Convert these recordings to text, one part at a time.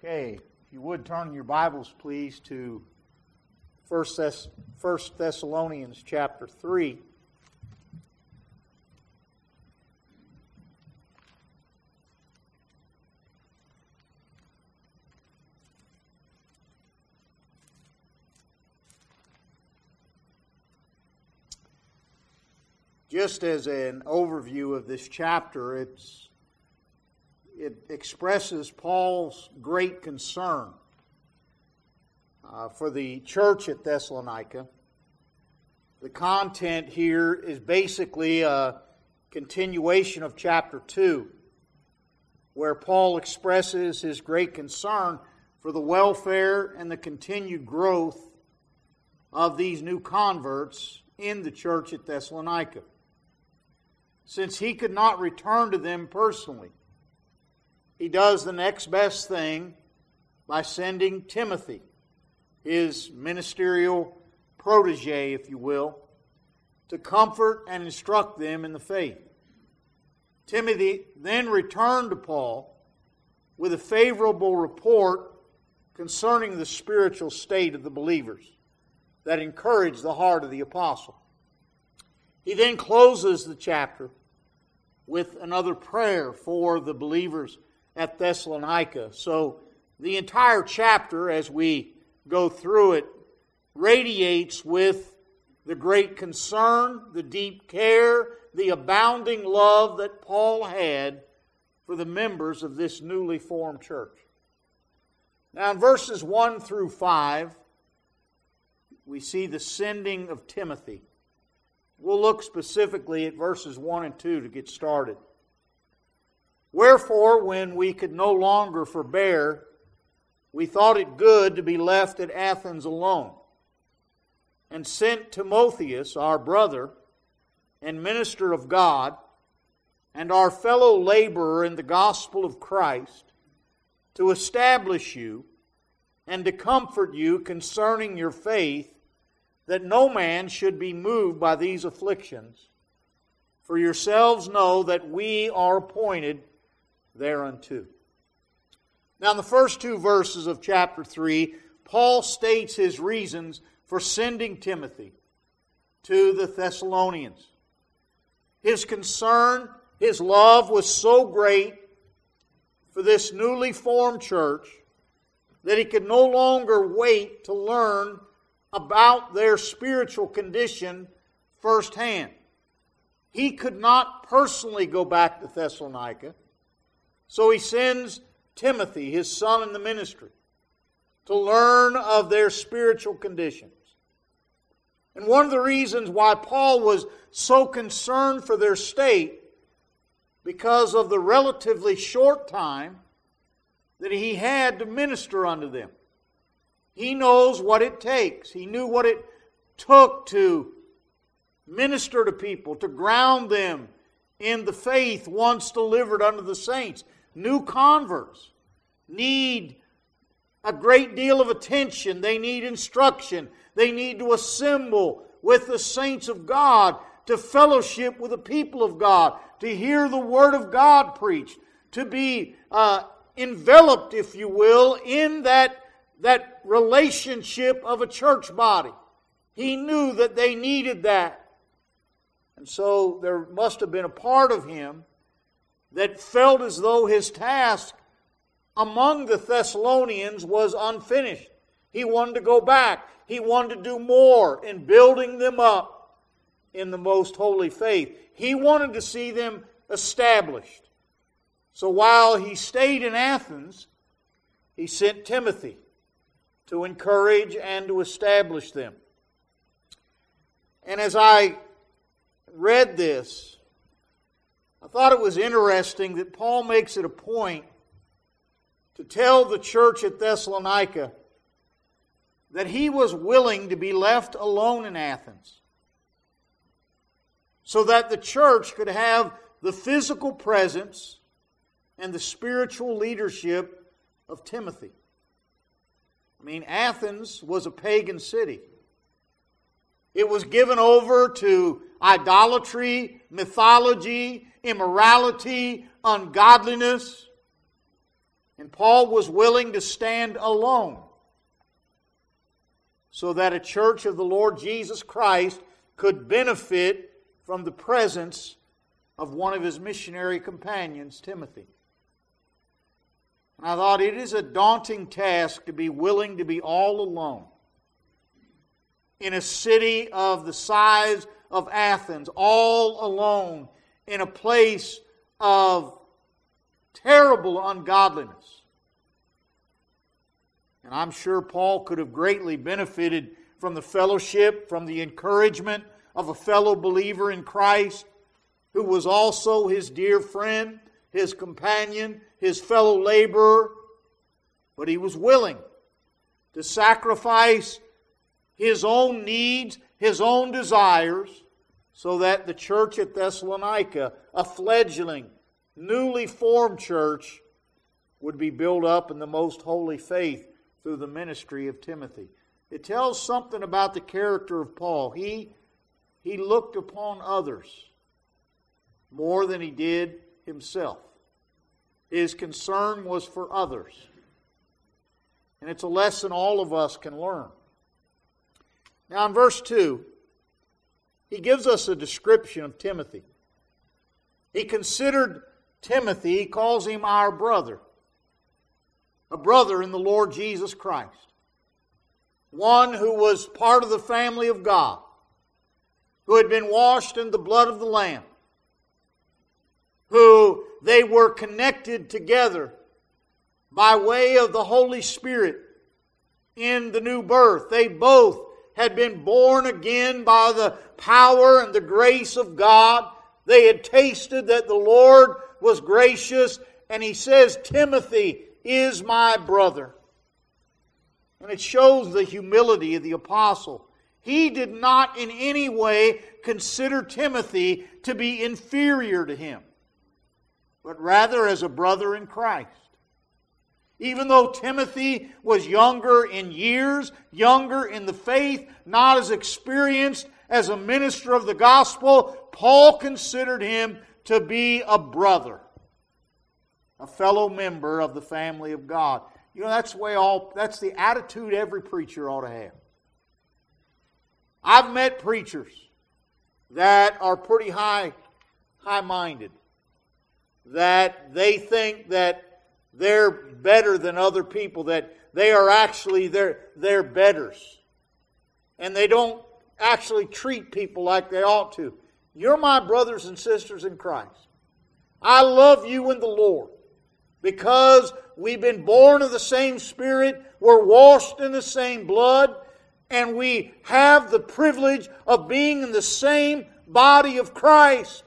Okay, if you would turn your Bibles, please, to 1 Thessalonians chapter 3. Just as an overview of this chapter, it expresses Paul's great concern for the church at Thessalonica. The content here is basically a continuation of chapter 2, where Paul expresses his great concern for the welfare and the continued growth of these new converts in the church at Thessalonica. Since he could not return to them personally, he does the next best thing by sending Timothy, his ministerial protege, if you will, to comfort and instruct them in the faith. Timothy then returned to Paul with a favorable report concerning the spiritual state of the believers that encouraged the heart of the apostle. He then closes the chapter with another prayer for the believers at Thessalonica. So the entire chapter, as we go through it, radiates with the great concern, the deep care, the abounding love that Paul had for the members of this newly formed church. Now in verses 1 through 5, we see the sending of Timothy. We'll look specifically at verses 1 and 2 to get started. Wherefore, when we could no longer forbear, we thought it good to be left at Athens alone, and sent Timotheus, our brother and minister of God, and our fellow laborer in the gospel of Christ, to establish you and to comfort you concerning your faith, that no man should be moved by these afflictions. For yourselves know that we are appointed thereunto. Now in the first two verses of chapter 3, Paul states his reasons for sending Timothy to the Thessalonians. His concern, his love was so great for this newly formed church that he could no longer wait to learn about their spiritual condition firsthand. He could not personally go back to Thessalonica, so he sends Timothy, his son in the ministry, to learn of their spiritual conditions. And one of the reasons why Paul was so concerned for their state, because of the relatively short time that he had to minister unto them. He knows what it takes. He knew what it took to minister to people, to ground them in the faith once delivered unto the saints. New converts need a great deal of attention. They need instruction. They need to assemble with the saints of God, to fellowship with the people of God, to hear the Word of God preached, to be enveloped, if you will, in that relationship of a church body. He knew that they needed that. And so there must have been a part of him that felt as though his task among the Thessalonians was unfinished. He wanted to go back. He wanted to do more in building them up in the most holy faith. He wanted to see them established. So while he stayed in Athens, he sent Timothy to encourage and to establish them. And as I read this, I thought it was interesting that Paul makes it a point to tell the church at Thessalonica that he was willing to be left alone in Athens so that the church could have the physical presence and the spiritual leadership of Timothy. I mean, Athens was a pagan city. It was given over to idolatry, mythology, immorality, ungodliness. And Paul was willing to stand alone so that a church of the Lord Jesus Christ could benefit from the presence of one of his missionary companions, Timothy. And I thought it is a daunting task to be willing to be all alone in a city of the size of Athens, all alone in a place of terrible ungodliness. And I'm sure Paul could have greatly benefited from the fellowship, from the encouragement of a fellow believer in Christ who was also his dear friend, his companion, his fellow laborer. But he was willing to sacrifice his own needs, his own desires, so that the church at Thessalonica, a fledgling, newly formed church, would be built up in the most holy faith through the ministry of Timothy. It tells something about the character of Paul. He looked upon others more than he did himself. His concern was for others. And it's a lesson all of us can learn. Now in verse 2, he gives us a description of Timothy. He considered Timothy, he calls him our brother. A brother in the Lord Jesus Christ. One who was part of the family of God. Who had been washed in the blood of the Lamb. Who they were connected together by way of the Holy Spirit in the new birth. They both had been born again by the power and the grace of God. They had tasted that the Lord was gracious. And he says, Timothy is my brother. And it shows the humility of the apostle. He did not in any way consider Timothy to be inferior to him, but rather as a brother in Christ. Even though Timothy was younger in years, younger in the faith, not as experienced as a minister of the gospel, Paul considered him to be a brother, a fellow member of the family of God. You know, that's the attitude every preacher ought to have. I've met preachers that are pretty high-minded, that they think that they're better than other people, that they are actually they're betters. And they don't actually treat people like they ought to. You're my brothers and sisters in Christ. I love you in the Lord because we've been born of the same Spirit, we're washed in the same blood, and we have the privilege of being in the same body of Christ.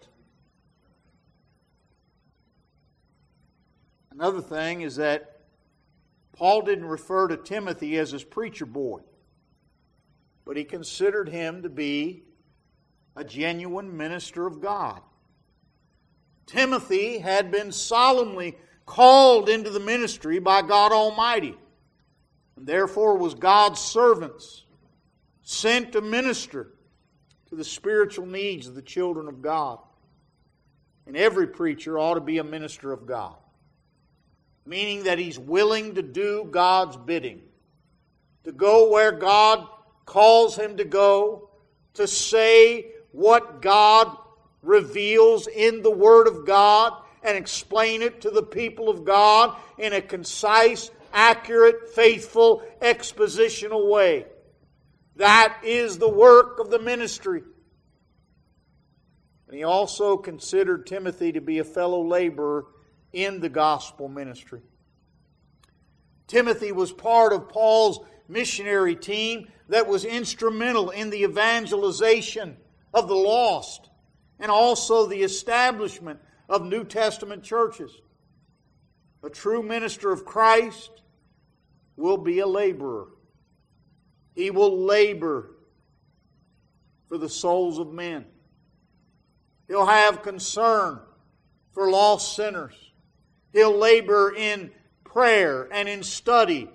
Another thing is that Paul didn't refer to Timothy as his preacher boy, but he considered him to be a genuine minister of God. Timothy had been solemnly called into the ministry by God Almighty, and therefore was God's servants, sent to minister to the spiritual needs of the children of God. And every preacher ought to be a minister of God, meaning that he's willing to do God's bidding, to go where God calls him to go, to say what God reveals in the Word of God and explain it to the people of God in a concise, accurate, faithful, expositional way. That is the work of the ministry. And he also considered Timothy to be a fellow laborer in the gospel ministry. Timothy was part of Paul's missionary team that was instrumental in the evangelization of the lost and also the establishment of New Testament churches. A true minister of Christ will be a laborer. He will labor for the souls of men. He'll have concern for lost sinners. He'll labor in prayer and in study.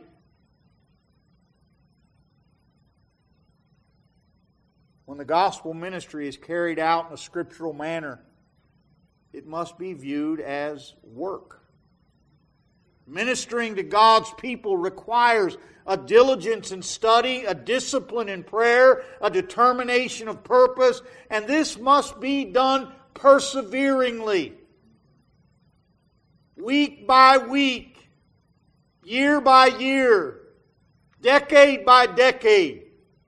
When the gospel ministry is carried out in a scriptural manner, it must be viewed as work. Ministering to God's people requires a diligence in study, a discipline in prayer, a determination of purpose, and this must be done perseveringly. Week by week, year by year, decade by decade.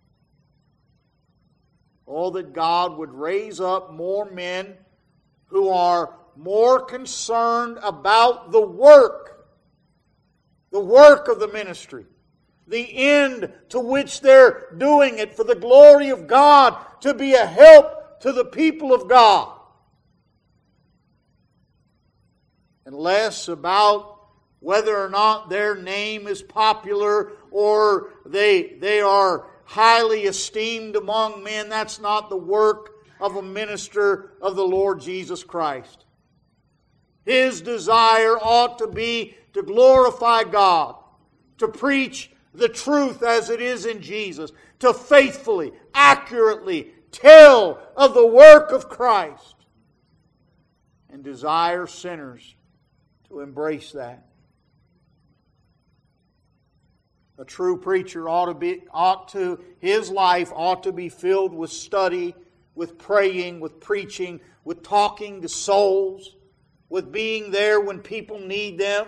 Oh, that God would raise up more men who are more concerned about the work of the ministry, the end to which they're doing it for the glory of God, to be a help to the people of God. And less about whether or not their name is popular or they are highly esteemed among men. That's not the work of a minister of the Lord Jesus Christ. His desire ought to be to glorify God, to preach the truth as it is in Jesus, to faithfully, accurately tell of the work of Christ, and desire sinners to embrace that. A true preacher his life ought to be filled with study, with praying, with preaching, with talking to souls, with being there when people need them.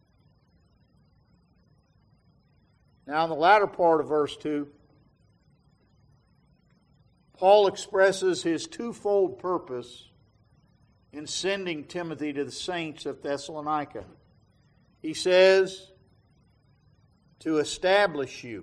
Now, in the latter part of verse 2, Paul expresses his twofold purpose in sending Timothy to the saints of Thessalonica. He says, to establish you.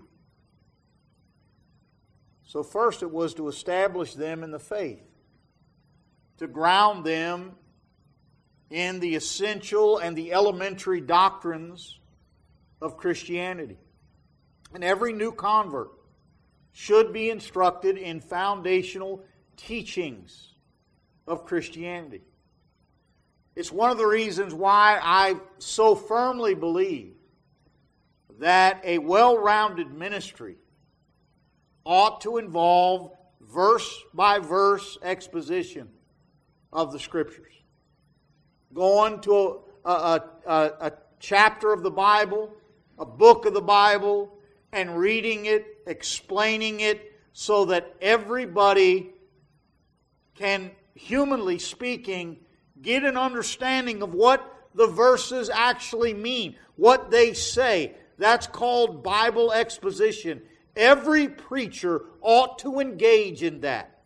So first it was to establish them in the faith, to ground them in the essential and the elementary doctrines of Christianity. And every new convert should be instructed in foundational teachings of Christianity. It's one of the reasons why I so firmly believe that a well-rounded ministry ought to involve verse-by-verse exposition of the Scriptures. Going to a chapter of the Bible, a book of the Bible, and reading it, explaining it, so that everybody can, humanly speaking, get an understanding of what the verses actually mean, what they say. That's called Bible exposition. Every preacher ought to engage in that.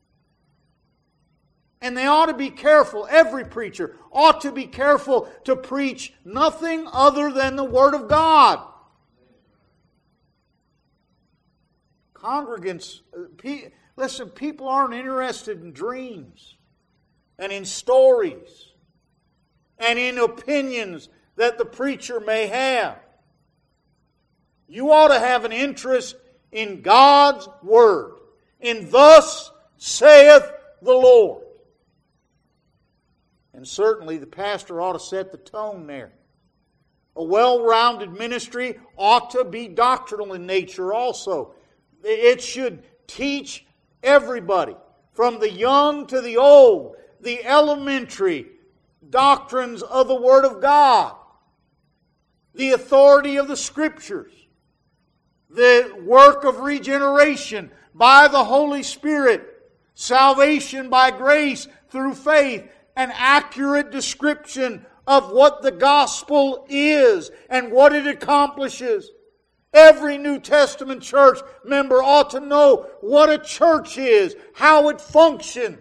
And they ought to be careful, every preacher ought to be careful to preach nothing other than the Word of God. Congregants, listen, people aren't interested in dreams and in stories and in opinions that the preacher may have. You ought to have an interest in God's Word, in thus saith the Lord. And certainly the pastor ought to set the tone there. A well-rounded ministry ought to be doctrinal in nature also. It should teach everybody, from the young to the old, the elementary doctrines of the Word of God, the authority of the Scriptures, the work of regeneration by the Holy Spirit, salvation by grace through faith, an accurate description of what the gospel is and what it accomplishes. Every New Testament church member ought to know what a church is, how it functions.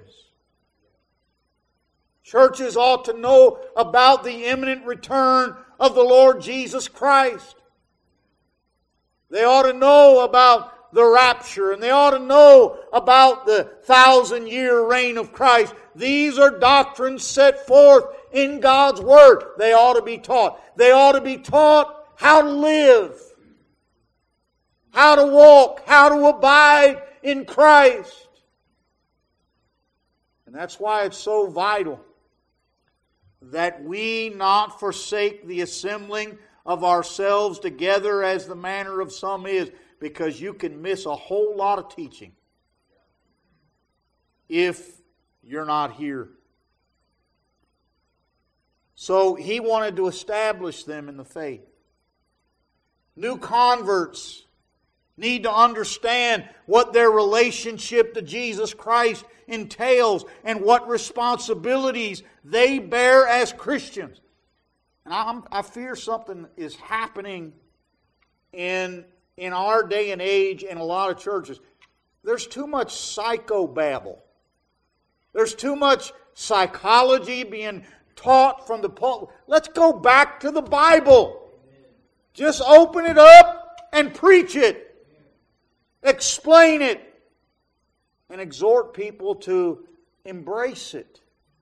Churches ought to know about the imminent return of the Lord Jesus Christ. They ought to know about the rapture, and they ought to know about the 1,000-year reign of Christ. These are doctrines set forth in God's Word. They ought to be taught. They ought to be taught how to live, how to walk, how to abide in Christ. And that's why it's so vital that we not forsake the assembling of ourselves together as the manner of some is, because you can miss a whole lot of teaching if you're not here. So he wanted to establish them in the faith. New converts need to understand what their relationship to Jesus Christ entails and what responsibilities they bear as Christians. And I fear something is happening in our day and age in a lot of churches. There's too much psychobabble. There's too much psychology being taught from the pulpit. Let's go back to the Bible. Just open it up and preach it. Explain it. And exhort people to embrace it.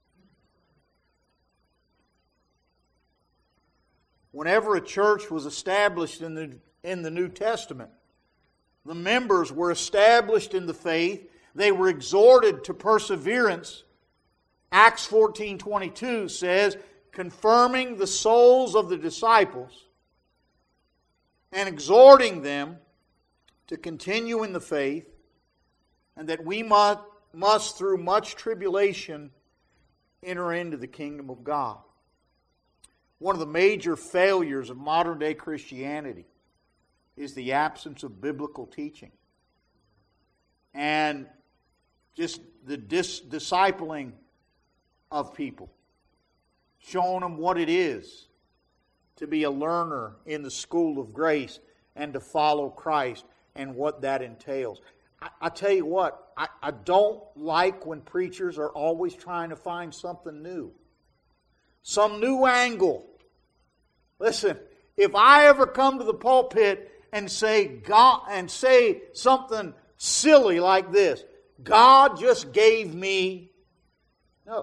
Whenever a church was established in the New Testament, the members were established in the faith. They were exhorted to perseverance. Acts 14:22 says, confirming the souls of the disciples and exhorting them to continue in the faith, and that we must through much tribulation enter into the kingdom of God. One of the major failures of modern day Christianity is the absence of biblical teaching. And just the discipling of people. Showing them what it is to be a learner in the school of grace and to follow Christ and what that entails. I tell you what, I don't like when preachers are always trying to find something new. Some new angle. Listen, if I ever come to the pulpit and say God and say something silly like this, God just gave me. No.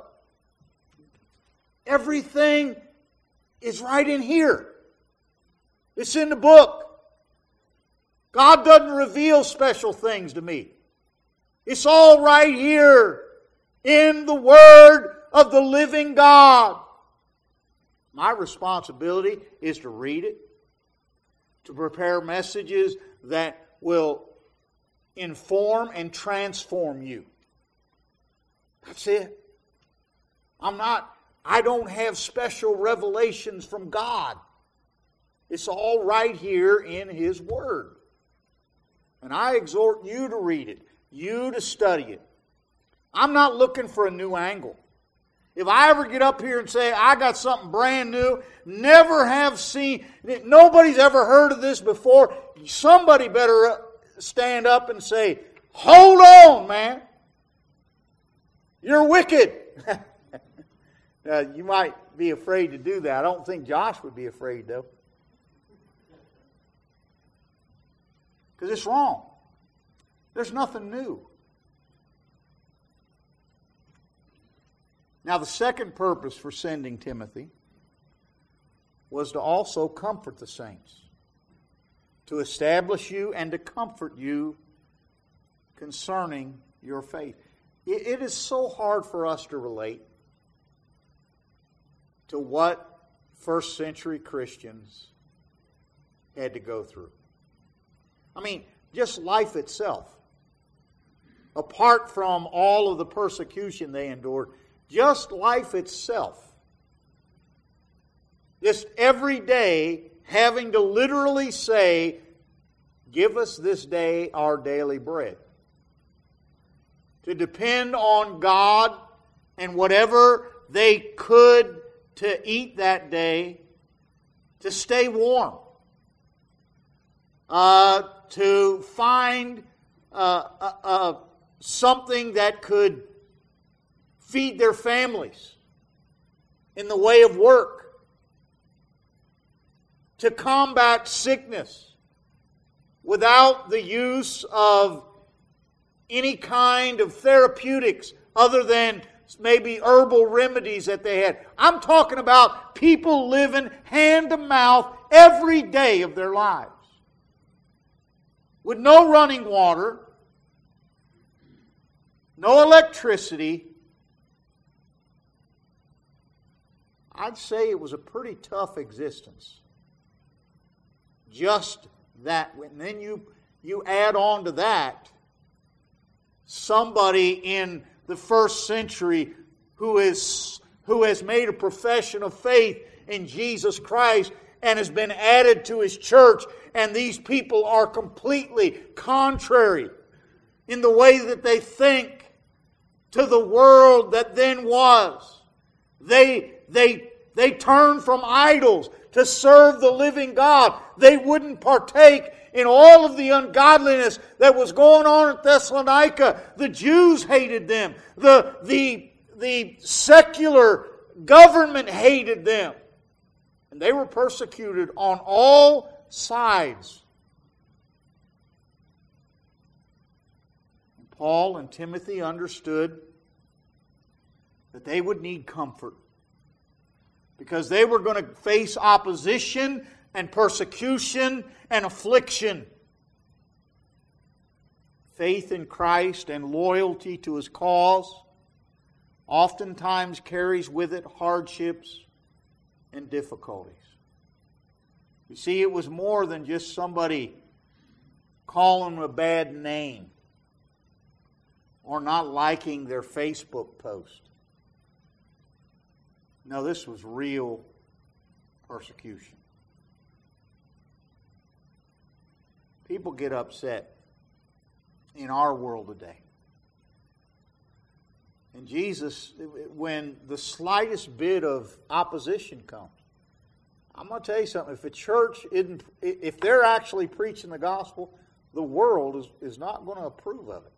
Everything is right in here. It's in the book. God doesn't reveal special things to me. It's all right here in the Word of the living God. My responsibility is to read it, to prepare messages that will inform and transform you. That's it. I don't have special revelations from God. It's all right here in His Word. And I exhort you to read it, you to study it. I'm not looking for a new angle. If I ever get up here and say, I got something brand new, never have seen, nobody's ever heard of this before, somebody better stand up and say, hold on, man. You're wicked. You might be afraid to do that. I don't think Josh would be afraid, though. Because it's wrong. There's nothing new. Now, the second purpose for sending Timothy was to also comfort the saints, to establish you and to comfort you concerning your faith. It is so hard for us to relate to what first century Christians had to go through. I mean, just life itself. Apart from all of the persecution they endured, just life itself. Just every day having to literally say, give us this day our daily bread. To depend on God and whatever they could to eat that day, to stay warm. To find something that could feed their families in the way of work. To combat sickness without the use of any kind of therapeutics other than maybe herbal remedies that they had. I'm talking about people living hand to mouth every day of their lives. With no running water, no electricity. I'd say it was a pretty tough existence. Just that. And then you add on to that somebody in the first century who who has made a profession of faith in Jesus Christ and has been added to His church, and these people are completely contrary in the way that they think to the world that then was. They turned from idols to serve the living God. They wouldn't partake in all of the ungodliness that was going on at Thessalonica. The Jews hated them. The secular government hated them. And they were persecuted on all sides. Paul and Timothy understood that they would need comfort, because they were going to face opposition and persecution and affliction. Faith in Christ and loyalty to His cause oftentimes carries with it hardships and difficulties. You see, it was more than just somebody calling them a bad name or not liking their Facebook post. No, this was real persecution. People get upset in our world today. And Jesus, when the slightest bit of opposition comes, I'm going to tell you something. If a church isn't, if they're actually preaching the gospel, the world is not going to approve of it.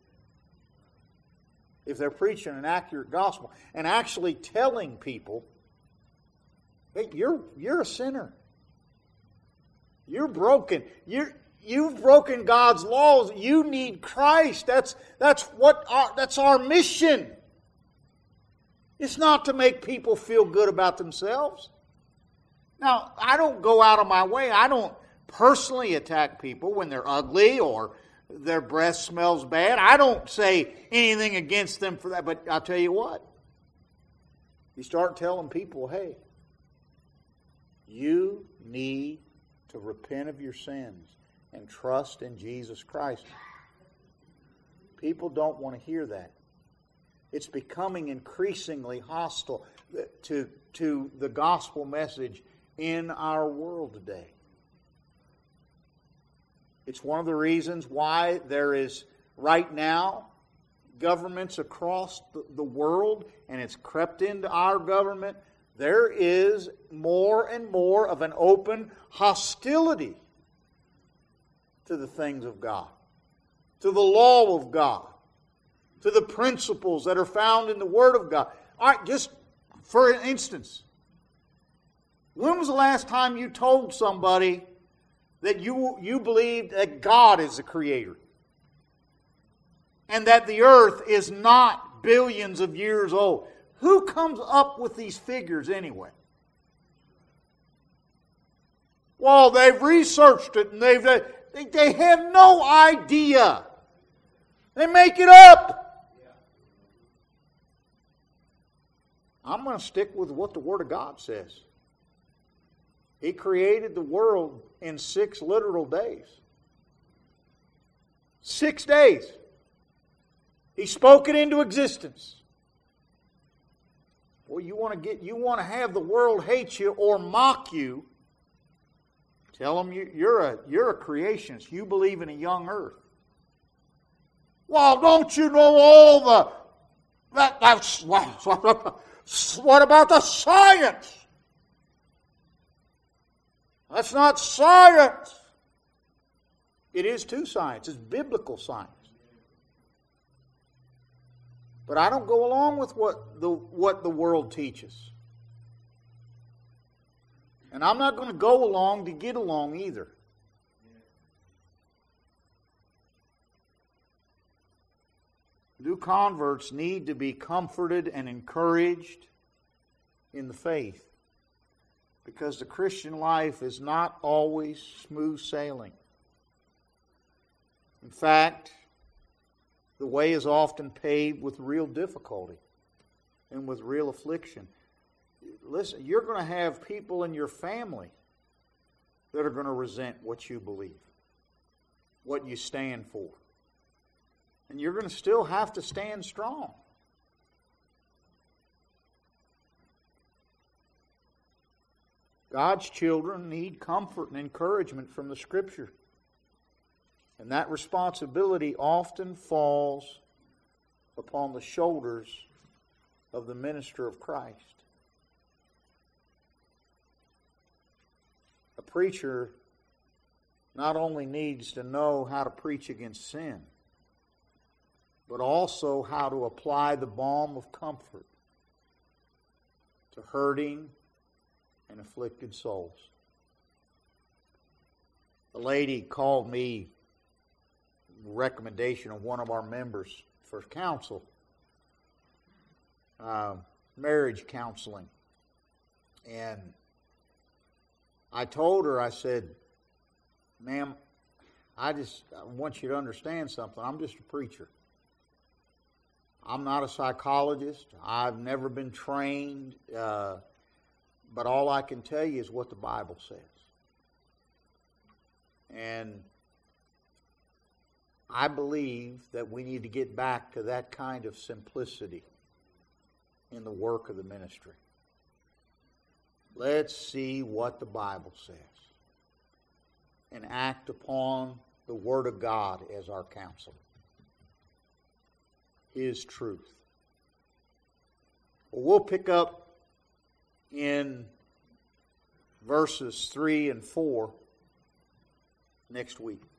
If they're preaching an accurate gospel and actually telling people, hey, you're a sinner. You're broken. You've broken God's laws. You need Christ. That's our mission. It's not to make people feel good about themselves. Now, I don't go out of my way. I don't personally attack people when they're ugly or their breath smells bad. I don't say anything against them for that. But I'll tell you what. You start telling people, hey, you need to repent of your sins and trust in Jesus Christ. People don't want to hear that. It's becoming increasingly hostile to the gospel message in our world today. It's one of the reasons why there is, right now, governments across the world, and it's crept into our government, there is more and more of an open hostility to the things of God, to the law of God, to the principles that are found in the Word of God. All right, just for instance, when was the last time you told somebody that you believed that God is the Creator and that the earth is not billions of years old? Who comes up with these figures anyway? Well, they've researched it and they have no idea. They make it up. I'm going to stick with what the Word of God says. He created the world in 6 literal days. 6 days. He spoke it into existence. Well, you want to have the world hate you or mock you. Tell them you're a creationist. You believe in a young earth. Well, don't you know all the that's what about the science? That's not science. It is too science. It's biblical science. But I don't go along with what the world teaches. And I'm not going to go along to get along either. New converts need to be comforted and encouraged in the faith, because the Christian life is not always smooth sailing. In fact, the way is often paved with real difficulty and with real affliction. Listen, you're going to have people in your family that are going to resent what you believe, what you stand for. And you're going to still have to stand strong. God's children need comfort and encouragement from the Scripture. And that responsibility often falls upon the shoulders of the minister of Christ. A preacher not only needs to know how to preach against sin, but also how to apply the balm of comfort to hurting and afflicted souls. A lady called me, recommendation of one of our members for counsel, marriage counseling. And I told her, I said, ma'am, I want you to understand something. I'm just a preacher. I'm not a psychologist. I've never been trained. But all I can tell you is what the Bible says. And I believe that we need to get back to that kind of simplicity in the work of the ministry. Let's see what the Bible says and act upon the Word of God as our counsel, His truth. Well, we'll pick up in verses 3 and 4 next week.